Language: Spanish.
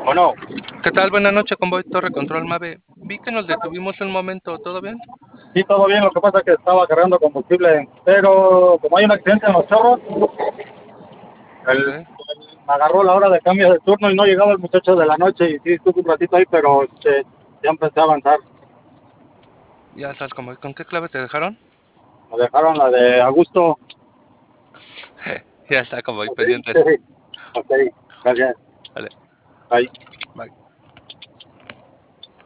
Bueno, ¿Qué tal? Buenas noches, Convoy Torre Control Mave. Vi que nos detuvimos un momento, ¿todo bien? sí, todo bien, lo que pasa es que estaba cargando combustible, pero como hay un accidente en los chorros, Ok, me agarró la hora de cambio de turno y no llegaba el muchacho de la noche y sí, estuve un ratito ahí, pero ya empecé a avanzar. ya estás, Convoy. ¿Con qué clave te dejaron? Me dejaron la de Augusto. Ya está, Convoy, Ok, pendientes. ok, gracias. Vale, Ahí. bye.